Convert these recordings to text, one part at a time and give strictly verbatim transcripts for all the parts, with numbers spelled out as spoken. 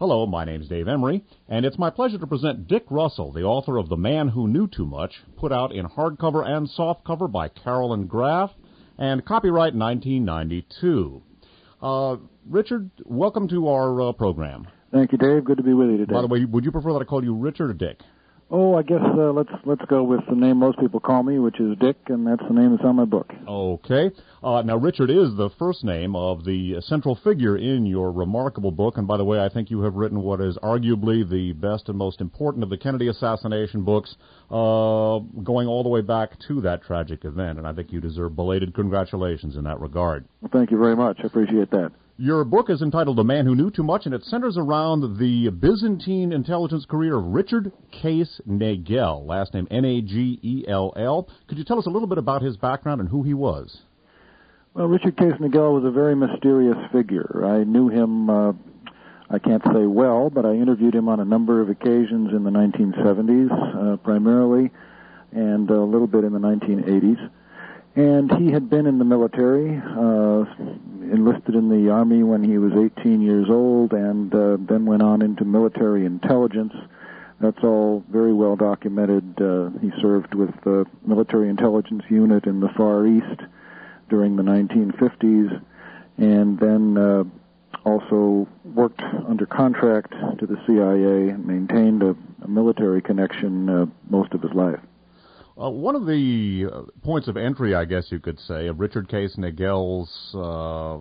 Hello, my name's Dave Emery, and it's my pleasure to present Dick Russell, the author of The Man Who Knew Too Much, put out in hardcover and softcover by Carolyn Graff, and copyright nineteen ninety-two. Uh, Richard, welcome to our uh, program. Thank you, Dave. Good to be with you today. By the way, would you prefer that I call you Richard or Dick? Oh, I guess uh, let's let's go with the name most people call me, which is Dick, and that's the name that's on my book. Okay. Uh, now, Richard is the first name of the central figure in your remarkable book, and by the way, I think you have written what is arguably the best and most important of the Kennedy assassination books, uh, going all the way back to that tragic event, and I think you deserve belated congratulations in that regard. Well, thank you very much. I appreciate that. Your book is entitled The Man Who Knew Too Much, and it centers around the Byzantine intelligence career of Richard Case Nagel, last name N A G E L L. Could you tell us a little bit about his background and who he was? Well, Richard Case Nagel was a very mysterious figure. I knew him, uh, I can't say well, but I interviewed him on a number of occasions in the nineteen seventies, uh, primarily, and a little bit in the nineteen eighties. And he had been in the military, uh, enlisted in the Army when he was eighteen years old, and uh, then went on into military intelligence. That's all very well documented. Uh, he served with the military intelligence unit in the Far East during the nineteen fifties, and then uh, also worked under contract to the C I A and maintained a, a military connection uh, most of his life. Uh, one of the uh, points of entry, I guess you could say, of Richard Case Nagel's uh,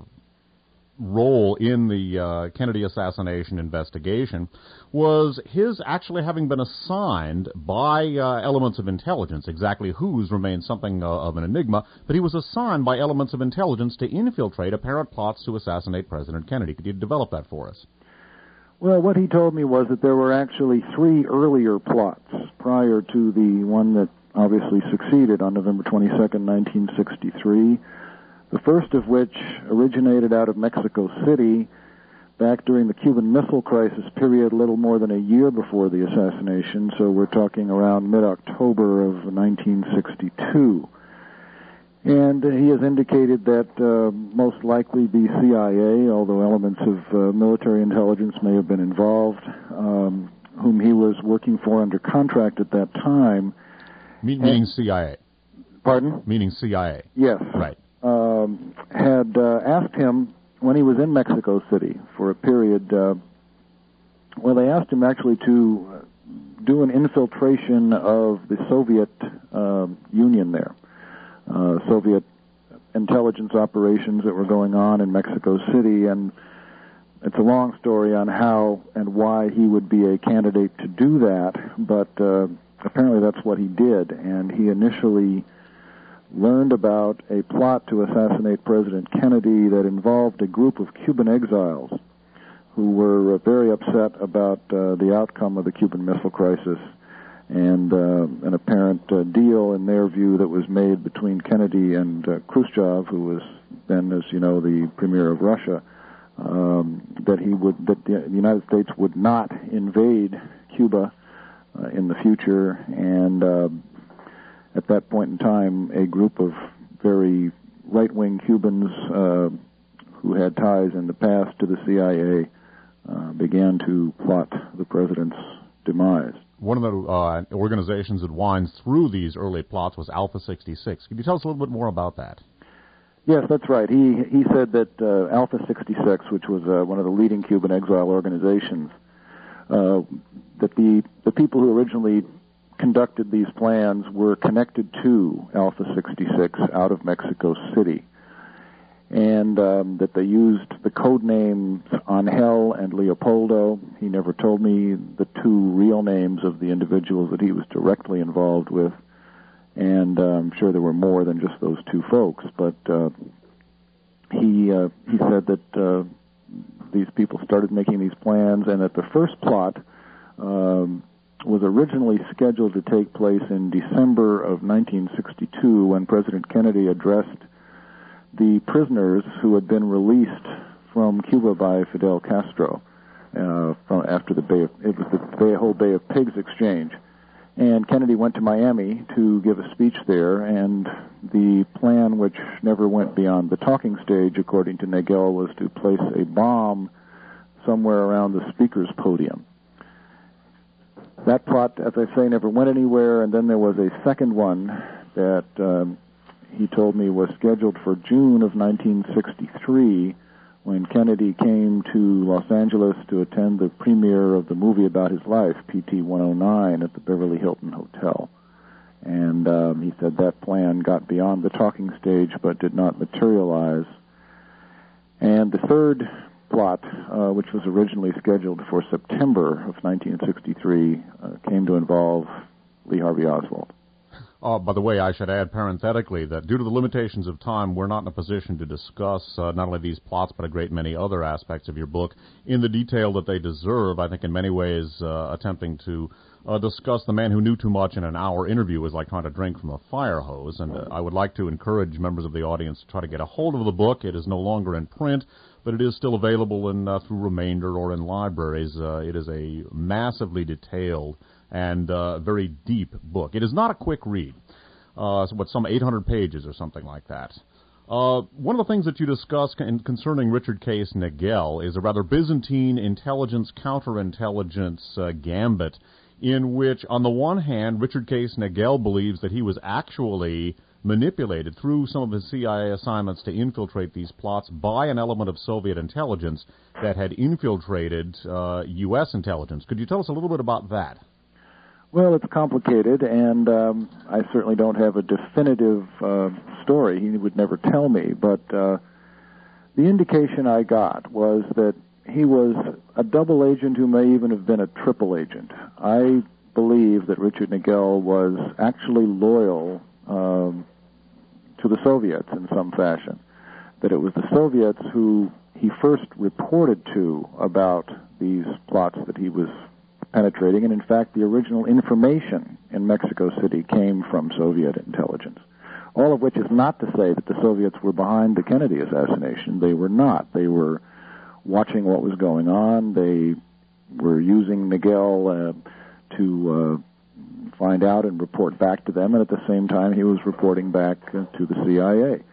role in the uh, Kennedy assassination investigation was his actually having been assigned by uh, elements of intelligence. Exactly whose remains something uh, of an enigma, but he was assigned by elements of intelligence to infiltrate apparent plots to assassinate President Kennedy. Could you develop that for us? Well, what he told me was that there were actually three earlier plots prior to the one that obviously succeeded on November twenty-second, nineteen sixty-three, the first of which originated out of Mexico City back during the Cuban Missile Crisis period, a little more than a year before the assassination, so we're talking around mid-October of nineteen sixty-two. And he has indicated that uh, most likely the C I A, although elements of uh, military intelligence may have been involved, um, whom he was working for under contract at that time. Meaning C I A. Pardon? Meaning C I A. Yes. Right. Um, had uh, asked him when he was in Mexico City for a period, uh, well, they asked him actually to do an infiltration of the Soviet uh, Union there, uh, Soviet intelligence operations that were going on in Mexico City, and it's a long story on how and why he would be a candidate to do that, but uh, apparently that's what he did, and he initially learned about a plot to assassinate President Kennedy that involved a group of Cuban exiles who were uh, very upset about uh, the outcome of the Cuban Missile Crisis and uh, an apparent uh, deal, in their view, that was made between Kennedy and uh, Khrushchev, who was then, as you know, the premier of Russia, um, that he would, that the United States would not invade Cuba Uh, in the future, and uh, at that point in time, a group of very right-wing Cubans uh, who had ties in the past to the C I A uh, began to plot the president's demise. One of the uh, organizations that winds through these early plots was Alpha sixty-six. Could you tell us a little bit more about that? Yes, that's right. He he said that uh, Alpha sixty-six, which was uh, one of the leading Cuban exile organizations, Uh, that the, the people who originally conducted these plans were connected to Alpha sixty-six out of Mexico City, and um, that they used the code names Angel and Leopoldo. He never told me the two real names of the individuals that he was directly involved with, and uh, I'm sure there were more than just those two folks, but uh, he, uh, he said that uh, these people started making these plans, and that the first plot um, was originally scheduled to take place in December of nineteen sixty-two, when President Kennedy addressed the prisoners who had been released from Cuba by Fidel Castro uh, from after the Bay of, it was the Bay, whole Bay of Pigs exchange. And Kennedy went to Miami to give a speech there, and the plan, which never went beyond the talking stage, according to Nagel, was to place a bomb somewhere around the speaker's podium. That plot, as I say, never went anywhere, and then there was a second one that um, he told me was scheduled for June of nineteen sixty-three, when Kennedy came to Los Angeles to attend the premiere of the movie about his life, P T one oh nine, at the Beverly Hilton Hotel. And um, he said that plan got beyond the talking stage but did not materialize. And the third plot, uh, which was originally scheduled for September of nineteen sixty-three, uh, came to involve Lee Harvey Oswald. Uh, by the way, I should add parenthetically that due to the limitations of time, we're not in a position to discuss uh, not only these plots but a great many other aspects of your book in the detail that they deserve. I think in many ways uh, attempting to uh, discuss The Man Who Knew Too Much in an hour interview is like trying to drink from a fire hose, and uh, I would like to encourage members of the audience to try to get a hold of the book. It is no longer in print, but it is still available in uh, through Remainder or in libraries. Uh, it is a massively detailed and uh, very deep book. It is not a quick read. Uh, so what, some eight hundred pages or something like that. Uh, one of the things that you discuss con- concerning Richard Case Nagel is a rather Byzantine intelligence, counterintelligence uh, gambit in which, on the one hand, Richard Case Nagel believes that he was actually manipulated through some of his C I A assignments to infiltrate these plots by an element of Soviet intelligence that had infiltrated uh, U S intelligence. Could you tell us a little bit about that? Well, it's complicated, and um, I certainly don't have a definitive uh, story. He would never tell me, but uh, the indication I got was that he was a double agent who may even have been a triple agent. I believe that Richard Nagel was actually loyal um, to the Soviets in some fashion, that it was the Soviets who he first reported to about these plots that he was penetrating, and in fact the original information in Mexico City came from Soviet intelligence. All of which is not to say that the Soviets were behind the Kennedy assassination. They were not. They were watching what was going on. They were using Nagel uh, to uh, find out and report back to them, and at the same time he was reporting back uh, to the C I A.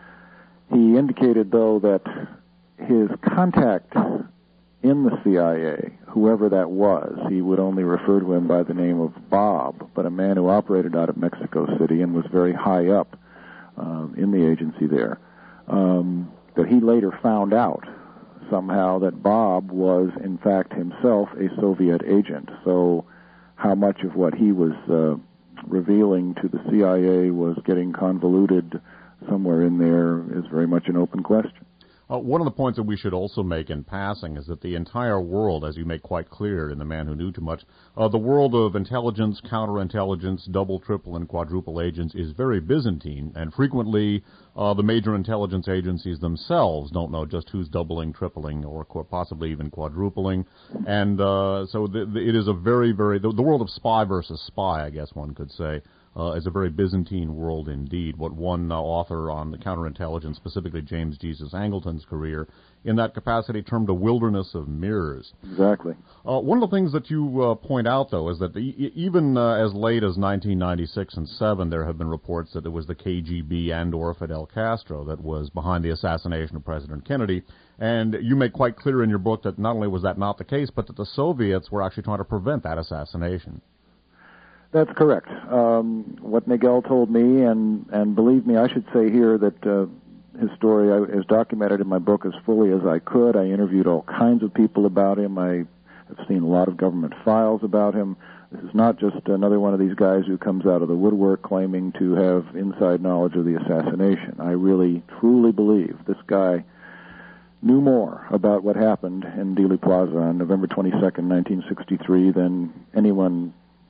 He indicated, though, that his contact in the C I A, whoever that was, he would only refer to him by the name of Bob, but a man who operated out of Mexico City and was very high up uh, in the agency there, um, that he later found out somehow that Bob was, in fact, himself a Soviet agent. So how much of what he was uh, revealing to the C I A was getting convoluted somewhere in there is very much an open question. Uh, one of the points that we should also make in passing is that the entire world, as you make quite clear in The Man Who Knew Too Much, uh, the world of intelligence, counterintelligence, double, triple, and quadruple agents is very Byzantine, and frequently uh, the major intelligence agencies themselves don't know just who's doubling, tripling, or qu- possibly even quadrupling. And uh, so the, the, it is a very, very, the, the world of spy versus spy, I guess one could say, Uh, is a very Byzantine world indeed. What one uh, author on the counterintelligence, specifically James Jesus Angleton's career, in that capacity termed a wilderness of mirrors. Exactly. Uh, one of the things that you uh, point out, though, is that the, even uh, as late as nineteen ninety-six and seven, there have been reports that it was the K G B and or Fidel Castro that was behind the assassination of President Kennedy. And you make quite clear in your book that not only was that not the case, but that the Soviets were actually trying to prevent that assassination. That's correct. Um, what Nagel told me, and, and believe me, I should say here that uh, his story is documented in my book as fully as I could. I interviewed all kinds of people about him. I have seen a lot of government files about him. This is not just another one of these guys who comes out of the woodwork claiming to have inside knowledge of the assassination. I really, truly believe this guy knew more about what happened in Dealey Plaza on November twenty-second, nineteen sixty-three than anyone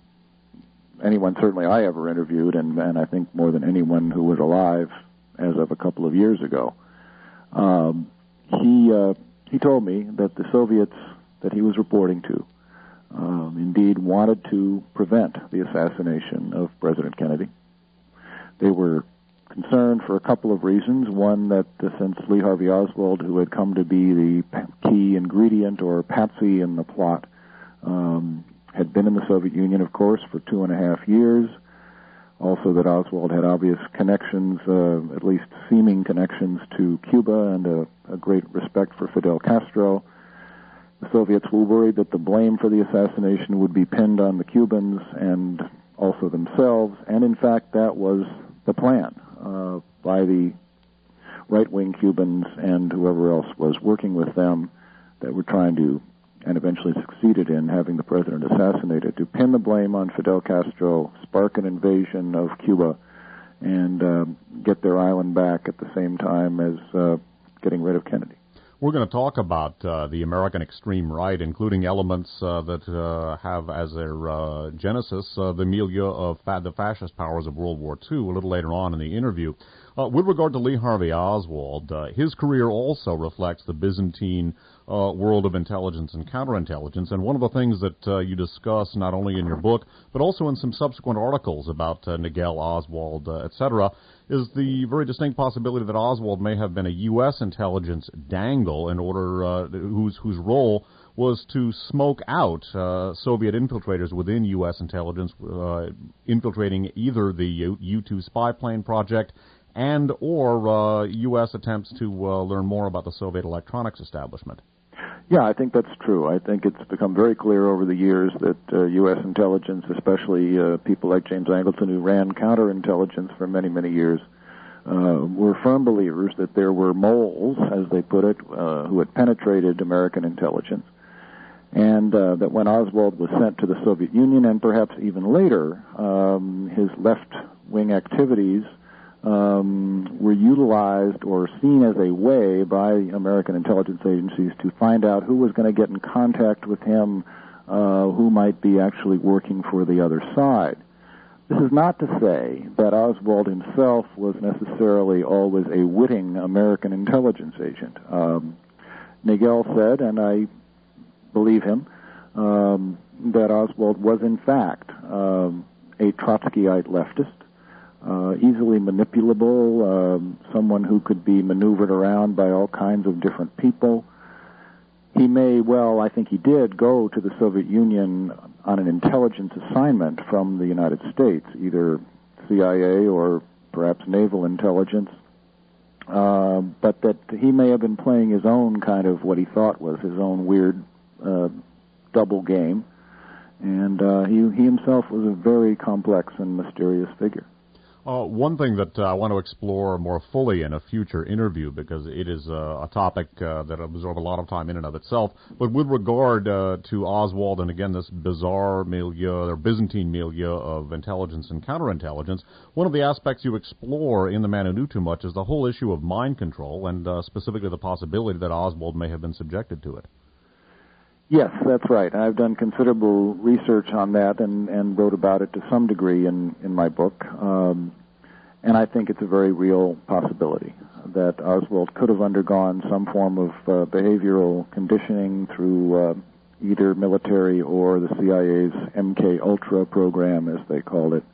anyone certainly I ever interviewed, and, and I think more than anyone who was alive as of a couple of years ago. Um, he uh, he told me that the Soviets that he was reporting to um, indeed wanted to prevent the assassination of President Kennedy. They were concerned for a couple of reasons. One, that uh, since Lee Harvey Oswald, who had come to be the key ingredient or patsy in the plot, um, had been in the Soviet Union, of course, for two and a half years. Also that Oswald had obvious connections, uh, at least seeming connections to Cuba, and a, a great respect for Fidel Castro. the Soviets were worried that the blame for the assassination would be pinned on the Cubans and also themselves, and in fact that was the plan uh, by the right-wing Cubans and whoever else was working with them that were trying to, and eventually succeeded in, having the president assassinated, to pin the blame on Fidel Castro, spark an invasion of Cuba, and uh, get their island back at the same time as uh, getting rid of Kennedy. We're going to talk about uh, the American extreme right, including elements uh, that uh, have as their uh, genesis uh, the milieu of fa- the fascist powers of World War Two a little later on in the interview. Uh, with regard to Lee Harvey Oswald, uh, his career also reflects the Byzantine uh, world of intelligence and counterintelligence, and one of the things that uh, you discuss not only in your book, but also in some subsequent articles about uh, Nigel Oswald, uh, et cetera, is the very distinct possibility that Oswald may have been a U S intelligence dangle in order, uh, whose whose role was to smoke out uh, Soviet infiltrators within U S intelligence, uh, infiltrating either the U two spy plane project and or uh, U S attempts to uh, learn more about the Soviet electronics establishment. Yeah, I think that's true. I think it's become very clear over the years that uh, U S intelligence, especially uh, people like James Angleton, who ran counterintelligence for many, many years, uh, were firm believers that there were moles, as they put it, uh, who had penetrated American intelligence, and uh, that when Oswald was sent to the Soviet Union, and perhaps even later, um, his left-wing activities Um, were utilized or seen as a way by American intelligence agencies to find out who was going to get in contact with him, uh, who might be actually working for the other side. This is not to say that Oswald himself was necessarily always a witting American intelligence agent. Um, Nagel said, and I believe him, um, that Oswald was in fact um, a Trotskyite leftist, Uh, easily manipulable, um, someone who could be maneuvered around by all kinds of different people. He may well, I think he did, go to the Soviet Union on an intelligence assignment from the United States, either C I A or perhaps naval intelligence, uh, but that he may have been playing his own kind of what he thought was his own weird uh, double game, and uh, he, he himself was a very complex and mysterious figure. Uh, one thing that uh, I want to explore more fully in a future interview, because it is uh, a topic uh, that absorbs a lot of time in and of itself, but with regard uh, to Oswald and, again, this bizarre milieu, or Byzantine milieu of intelligence and counterintelligence, one of the aspects you explore in The Man Who Knew Too Much is the whole issue of mind control, and uh, specifically the possibility that Oswald may have been subjected to it. Yes, that's right. I've done considerable research on that and, and wrote about it to some degree in, in my book. Um, and I think it's a very real possibility that Oswald could have undergone some form of uh, behavioral conditioning through uh, either military or the C I A's M K Ultra program, as they called it.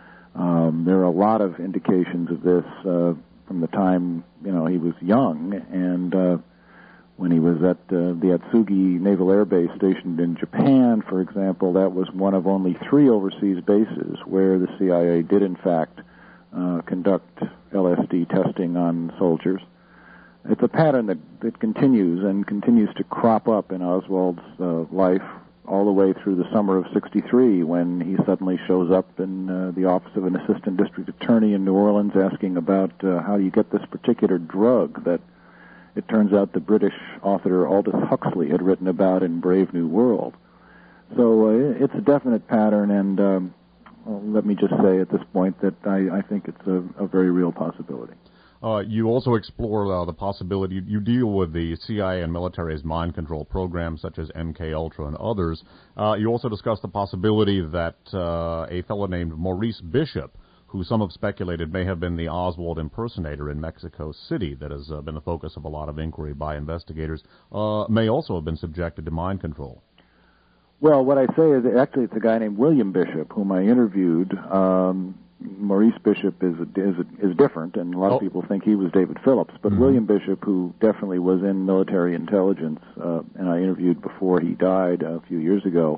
Um, there are a lot of indications of this uh, from the time, you know, he was young, and uh, when he was at uh, the Atsugi Naval Air Base stationed in Japan, for example, that was one of only three overseas bases where the C I A did, in fact, uh, conduct L S D testing on soldiers. It's a pattern that, that continues and continues to crop up in Oswald's uh, life all the way through the summer of sixty-three, when he suddenly shows up in uh, the office of an assistant district attorney in New Orleans asking about uh, how do you get this particular drug that it turns out the British author Aldous Huxley had written about in Brave New World. So uh, it's a definite pattern, and um, well, let me just say at this point that I, I think it's a, a very real possibility. Uh, you also explore uh, the possibility, you, you deal with the C I A and military's mind control programs such as M K Ultra and others. Uh, you also discuss the possibility that uh, a fellow named Maurice Bishop, who some have speculated may have been the Oswald impersonator in Mexico City that has uh, been the focus of a lot of inquiry by investigators, uh, may also have been subjected to mind control. Well, what I say is actually it's a guy named William Bishop, whom I interviewed. Um, Maurice Bishop is is is different, and a lot oh. of people think he was David Phillips. But mm-hmm. William Bishop, who definitely was in military intelligence, uh, and I interviewed before he died a few years ago,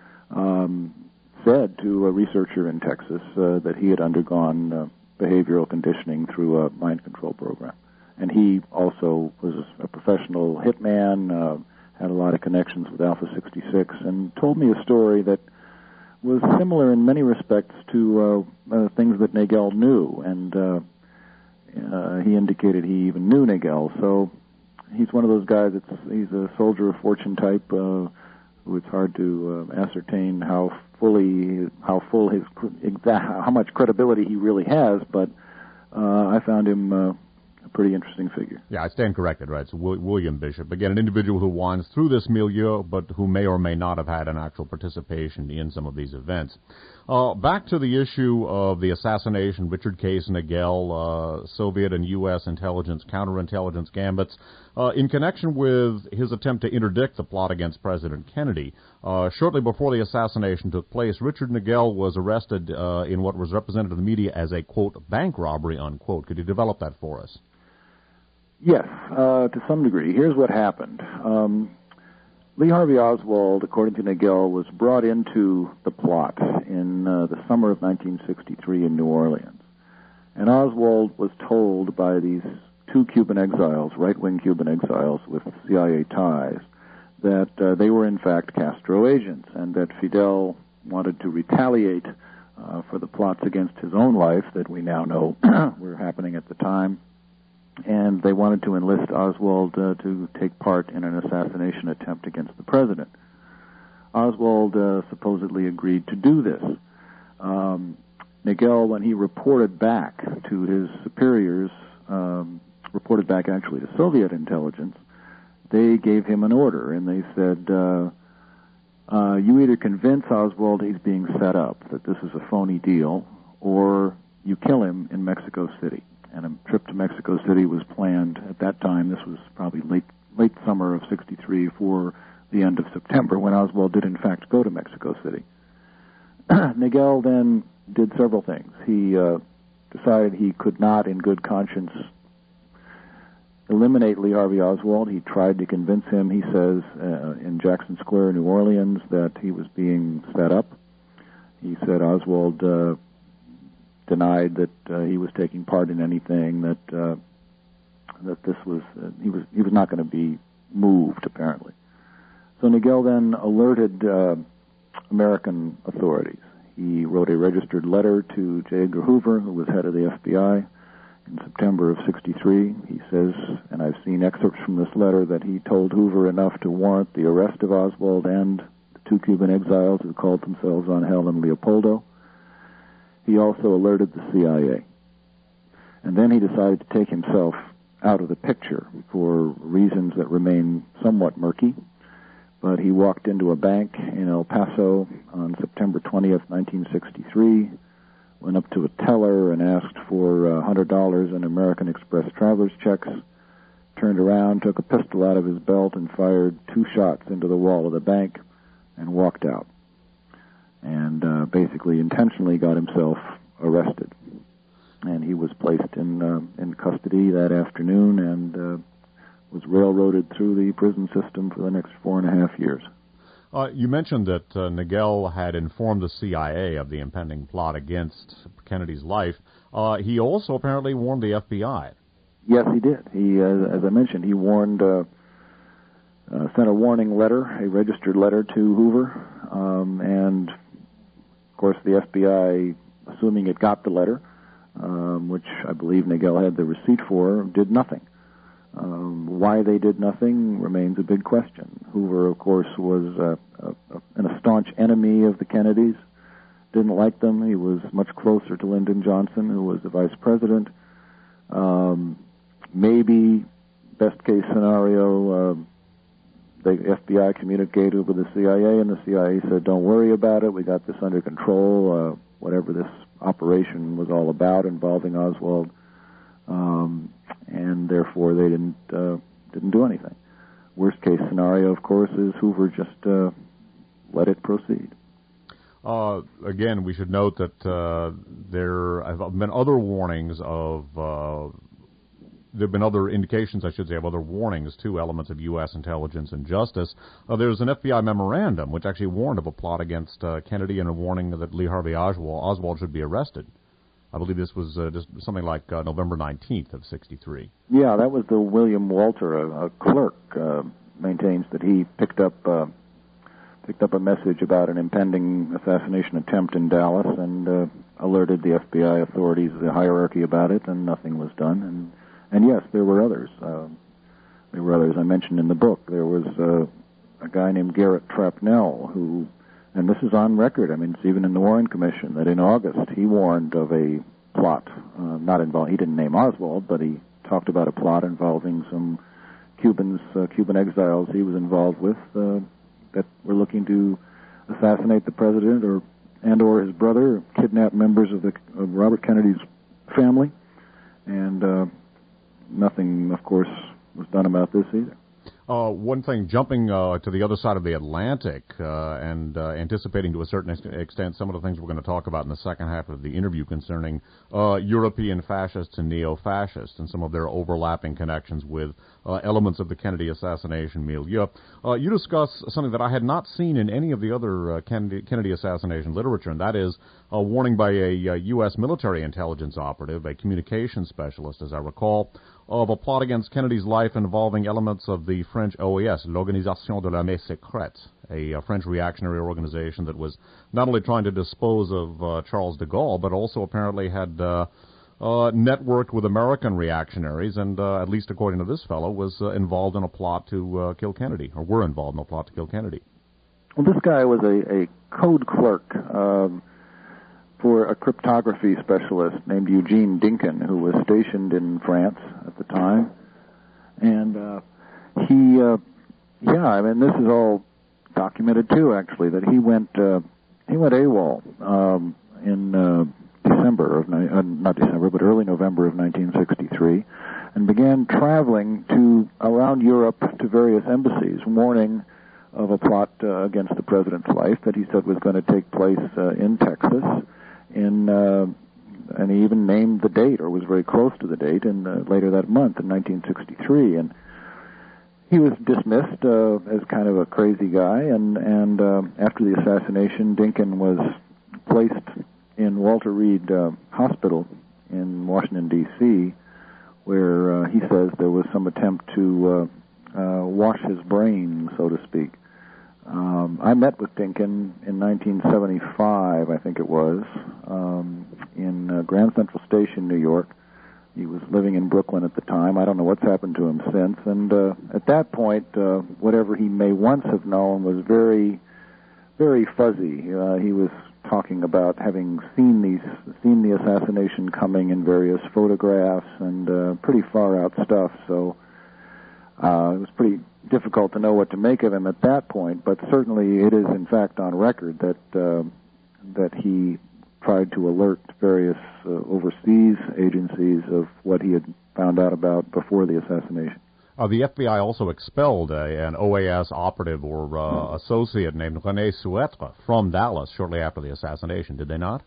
um, said to a researcher in Texas uh, that he had undergone uh, behavioral conditioning through a mind control program. And he also was a professional hitman, uh, had a lot of connections with Alpha sixty-six, and told me a story that was similar in many respects to uh, uh, things that Nagel knew, and uh, uh, he indicated he even knew Nagel. So he's one of those guys that's he's a soldier of fortune type uh, who it's hard to uh, ascertain how fully how full his how much credibility he really has, but uh, I found him uh, a pretty interesting figure. Yeah, I stand corrected, right? It's William Bishop. Again, an individual who winds through this milieu, but who may or may not have had an actual participation in some of these events. Uh, back to the issue of the assassination, Richard Case Nagel, uh, Soviet and U S intelligence, counterintelligence gambits, uh, in connection with his attempt to interdict the plot against President Kennedy. Uh, shortly before the assassination took place, Richard Nagel was arrested uh, in what was represented to the media as a, quote, bank robbery, unquote. Could you develop that for us? Yes, uh, to some degree. Here's what happened. Um, Lee Harvey Oswald, according to Nagel, was brought into the plot in uh, the summer of nineteen sixty-three in New Orleans. And Oswald was told by these two Cuban exiles, right-wing Cuban exiles with C I A ties, that uh, they were in fact Castro agents, and that Fidel wanted to retaliate uh, for the plots against his own life that we now know were happening at the time. And they wanted to enlist Oswald uh, to take part in an assassination attempt against the president. Oswald uh, supposedly agreed to do this. Um, Nagel, when he reported back to his superiors, um, reported back actually to Soviet intelligence, they gave him an order, and they said, uh, uh, you either convince Oswald he's being set up, that this is a phony deal, or you kill him in Mexico City. And a trip to Mexico City was planned at that time. This was probably late late summer of sixty-three, for the end of September, when Oswald did in fact go to Mexico City. Nagel then did several things. He uh, decided he could not, in good conscience, eliminate Lee Harvey Oswald. He tried to convince him, he says, uh, in Jackson Square, New Orleans, that he was being set up. He said Oswald uh, denied that uh, he was taking part in anything, that uh, that this was uh, he was he was not going to be moved, apparently. So Nagel then alerted uh, American authorities. He wrote a registered letter to J. Edgar Hoover, who was head of the F B I, in September of sixty-three. He says, and I've seen excerpts from this letter, that he told Hoover enough to warrant the arrest of Oswald and the two Cuban exiles who called themselves Angel and Leopoldo. He also alerted the C I A. And then he decided to take himself out of the picture for reasons that remain somewhat murky. But he walked into a bank in El Paso on September twentieth, nineteen sixty-three, went up to a teller and asked for one hundred dollars in American Express traveler's checks, turned around, took a pistol out of his belt, and fired two shots into the wall of the bank and walked out. And uh, basically intentionally got himself arrested. And he was placed in uh, in custody that afternoon and uh, was railroaded through the prison system for the next four and a half years. Uh, you mentioned that uh, Nagel had informed the C I A of the impending plot against Kennedy's life. Uh, he also apparently warned the F B I. Yes, he did. He, uh, as I mentioned, he warned, uh, uh, sent a warning letter, a registered letter to Hoover, um, and of course the F B I, assuming it got the letter, um, which I believe Nagel had the receipt for, did nothing. Um, why they did nothing remains a big question. Hoover, of course, was uh, a, a, a staunch enemy of the Kennedys, didn't like them. He was much closer to Lyndon Johnson, who was the vice president. Um, maybe, best case scenario, uh, the F B I communicated with the C I A, and the C I A said, don't worry about it, we got this under control, uh, whatever this operation was all about involving Oswald. Um, and therefore they didn't uh, didn't do anything. Worst case scenario, of course, is Hoover just uh, let it proceed. Uh, again, we should note that uh, there have been other warnings of, uh, there have been other indications, I should say, of other warnings to elements of U S intelligence and justice. Uh, there's an F B I memorandum which actually warned of a plot against uh, Kennedy and a warning that Lee Harvey Oswald, Oswald should be arrested. I believe this was uh, just something like uh, November nineteenth of sixty-three. Yeah, that was the William Walter, a, a clerk, uh, maintains that he picked up uh, picked up a message about an impending assassination attempt in Dallas and uh, alerted the F B I authorities, the hierarchy, about it, and nothing was done. And and yes, there were others. Uh, there were others I mentioned in the book. There was uh, a guy named Garrett Trapnell who, and this is on record, I mean, it's even in the Warren Commission, that in August he warned of a plot, uh, not involved, he didn't name Oswald, but he talked about a plot involving some Cubans, uh, Cuban exiles he was involved with, uh, that were looking to assassinate the president or and or his brother, or kidnap members of the of Robert Kennedy's family, and uh, nothing, of course, was done about this either. Uh, one thing, jumping uh, to the other side of the Atlantic uh, and uh, anticipating to a certain ex- extent some of the things we're going to talk about in the second half of the interview concerning uh, European fascists and neo-fascists and some of their overlapping connections with uh, elements of the Kennedy assassination milieu. Uh, you discuss something that I had not seen in any of the other uh, Kennedy, Kennedy assassination literature, and that is a warning by a, a U S military intelligence operative, a communications specialist, as I recall, of a plot against Kennedy's life involving elements of the French O A S, l'Organisation de l'Armée Secrète, a, a French reactionary organization that was not only trying to dispose of uh, Charles de Gaulle, but also apparently had uh, uh, networked with American reactionaries and, uh, at least according to this fellow, was uh, involved in a plot to uh, kill Kennedy, or were involved in a plot to kill Kennedy. Well, this guy was a, a code clerk um, for a cryptography specialist named Eugene Dinkin, who was stationed in France at the time. And uh, he, uh, yeah, I mean, this is all documented too, actually, that he went uh, he went AWOL um, in uh, December of, uh, not December, but early November of nineteen sixty-three, and began traveling to around Europe to various embassies, warning of a plot uh, against the president's life that he said was going to take place uh, in Texas. In uh, and he even named the date, or was very close to the date, in uh, later that month in nineteen sixty-three. And he was dismissed uh, as kind of a crazy guy. And and uh, after the assassination, Dinkin was placed in Walter Reed uh, Hospital in Washington D C, where uh, he says there was some attempt to uh, uh, wash his brain, so to speak. Um, I met with Dinkin in nineteen seventy-five, I think it was, um, in uh, Grand Central Station, New York. He was living in Brooklyn at the time. I don't know what's happened to him since. And uh, at that point, uh, whatever he may once have known was very, very fuzzy. Uh, he was talking about having seen these, seen the assassination coming in various photographs and uh, pretty far out stuff. So uh, it was pretty difficult to know what to make of him at that point, but certainly it is in fact on record that uh, that he tried to alert various uh, overseas agencies of what he had found out about before the assassination. Uh, the F B I also expelled a, an O A S operative or uh, associate named René Suetre from Dallas shortly after the assassination, did they not?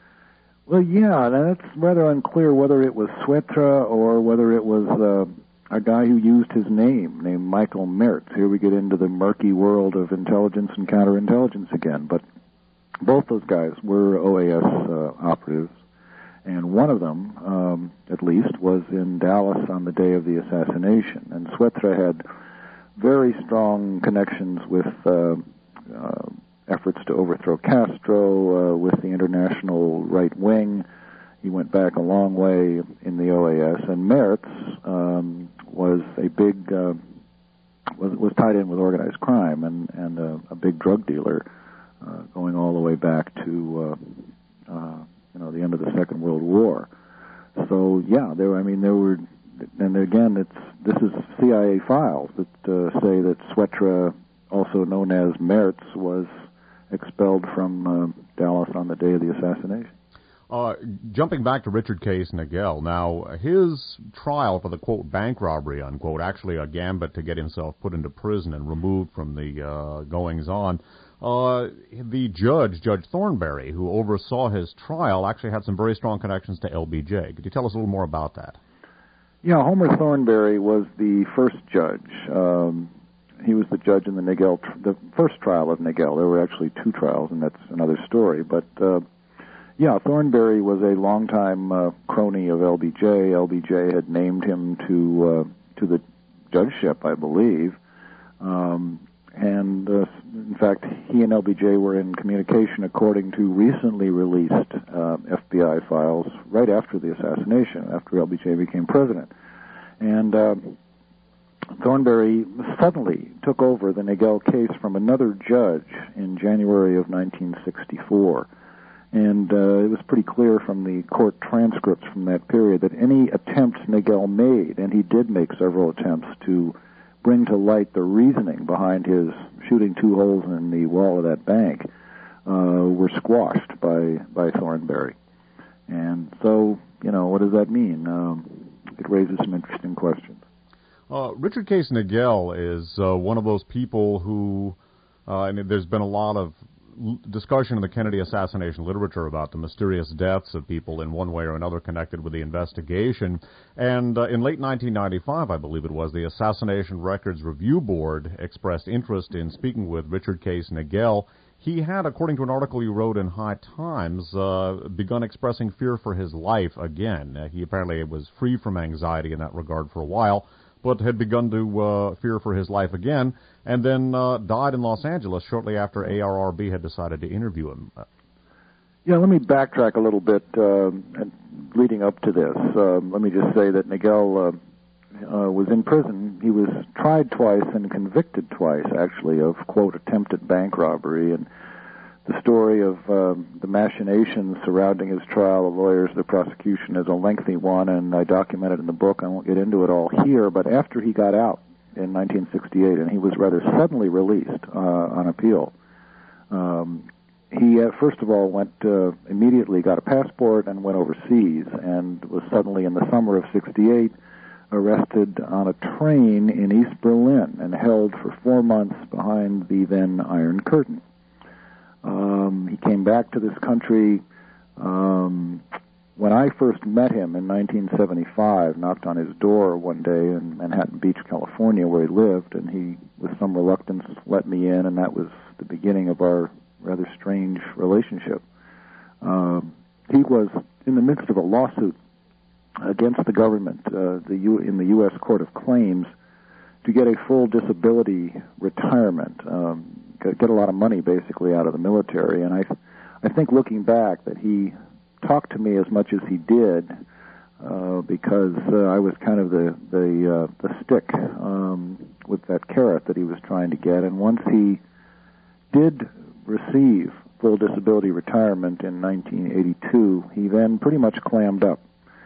Well, yeah, that's rather unclear whether it was Suetre or whether it was Uh, a guy who used his name, named Michael Mertz. Here we get into the murky world of intelligence and counterintelligence again. But both those guys were O A S uh, operatives, and one of them, um, at least, was in Dallas on the day of the assassination. And Suetre had very strong connections with uh, uh, efforts to overthrow Castro, uh, with the international right wing. He went back a long way in the O A S, and Mertz um, was a big uh, was was tied in with organized crime and and uh, a big drug dealer, uh, going all the way back to uh, uh, you know the end of the Second World War. So yeah, there. I mean, there were, and again, it's this is C I A files that uh, say that Suetre, also known as Mertz, was expelled from uh, Dallas on the day of the assassination. Uh, jumping back to Richard Case Nagel, now, his trial for the, quote, bank robbery, unquote, actually a gambit to get himself put into prison and removed from the uh, goings-on, uh, the judge, Judge Thornberry, who oversaw his trial, actually had some very strong connections to L B J. Could you tell us a little more about that? Yeah, Homer Thornberry was the first judge. Um, he was the judge in the Nagel, tr- the first trial of Nagel. There were actually two trials, and that's another story, but... Uh, Yeah, Thornberry was a longtime uh, crony of L B J. L B J had named him to uh, to the judgeship, I believe, Um, and, uh, in fact, he and L B J were in communication according to recently released uh, F B I files right after the assassination, after L B J became president. And uh, Thornberry suddenly took over the Nagel case from another judge in January of nineteen sixty-four. And uh, it was pretty clear from the court transcripts from that period that any attempts Nagel made, and he did make several attempts to bring to light the reasoning behind his shooting two holes in the wall of that bank, uh, were squashed by, by Thornberry. And so, you know, what does that mean? Um, it raises some interesting questions. Uh, Richard Case Nagel is uh, one of those people who, uh, and there's been a lot of discussion in the Kennedy assassination literature about the mysterious deaths of people in one way or another connected with the investigation. And uh, in late nineteen ninety-five, I believe it was, the Assassination Records Review Board expressed interest in speaking with Richard Case Nagel. He had, according to an article he wrote in High Times, uh, begun expressing fear for his life again. Uh, he apparently was free from anxiety in that regard for a while, but had begun to uh, fear for his life again, and then uh, died in Los Angeles shortly after A R R B had decided to interview him. Yeah, let me backtrack a little bit uh, and leading up to this. Uh, let me just say that Nagel uh, uh, was in prison. He was tried twice and convicted twice, actually, of, quote, attempted bank robbery. And the story of uh, the machinations surrounding his trial, the lawyers, the prosecution, is a lengthy one, and I document it in the book. I won't get into it all here, but after he got out in nineteen sixty-eight, and he was rather suddenly released uh, on appeal, um, he, uh, first of all, went uh, immediately, got a passport, and went overseas, and was suddenly, in the summer of sixty-eight, arrested on a train in East Berlin and held for four months behind the then Iron Curtain. Um, he came back to this country um, when I first met him in nineteen seventy-five, knocked on his door one day in Manhattan Beach, California, where he lived, and he, with some reluctance, let me in, and that was the beginning of our rather strange relationship. Um, he was in the midst of a lawsuit against the government uh, the U- in the U S Court of Claims to get a full disability retirement, um, get a lot of money basically out of the military. And I, I think looking back that he talked to me as much as he did uh, because uh, I was kind of the the, uh, the stick um, with that carrot that he was trying to get. And once he did receive full disability retirement in nineteen eighty-two, he then pretty much clammed up.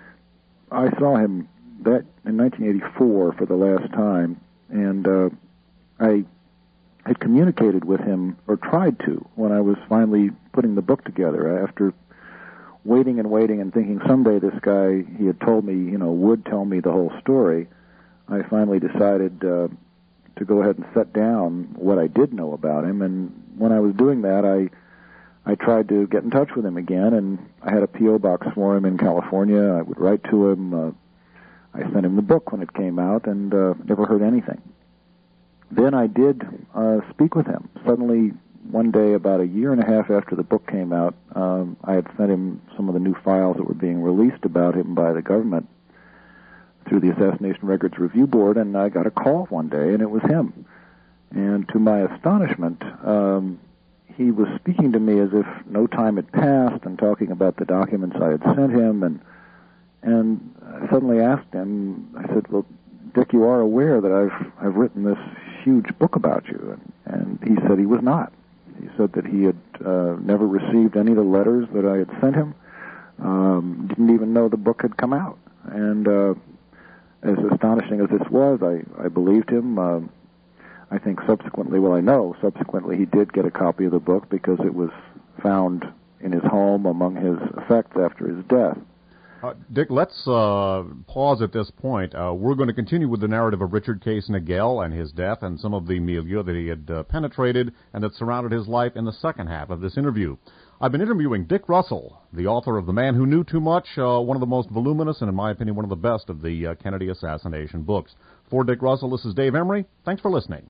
I saw him that in nineteen eighty-four for the last time, and uh, I had communicated with him, or tried to, when I was finally putting the book together. After waiting and waiting and thinking someday this guy, he had told me, you know, would tell me the whole story, I finally decided uh, to go ahead and set down what I did know about him. And when I was doing that, I I tried to get in touch with him again, and I had a P O box for him in California. I would write to him. Uh, I sent him the book when it came out, and uh, never heard anything. Then I did uh, speak with him. Suddenly, one day, about a year and a half after the book came out, um, I had sent him some of the new files that were being released about him by the government through the Assassination Records Review Board, and I got a call one day, and it was him. And to my astonishment, um, he was speaking to me as if no time had passed and talking about the documents I had sent him, and and I suddenly asked him, I said, well, Dick, you are aware that I've I've written this huge book about you. And, and he said he was not. He said that he had uh, never received any of the letters that I had sent him, um, didn't even know the book had come out. And uh, as astonishing as this was, I, I believed him. Uh, I think subsequently, well, I know subsequently he did get a copy of the book because it was found in his home among his effects after his death. Uh, Dick, let's uh, pause at this point. Uh, we're going to continue with the narrative of Richard Case Nagel and his death and some of the milieu that he had uh, penetrated and that surrounded his life in the second half of this interview. I've been interviewing Dick Russell, the author of The Man Who Knew Too Much, uh, one of the most voluminous and, in my opinion, one of the best of the uh, Kennedy assassination books. For Dick Russell, this is Dave Emery. Thanks for listening.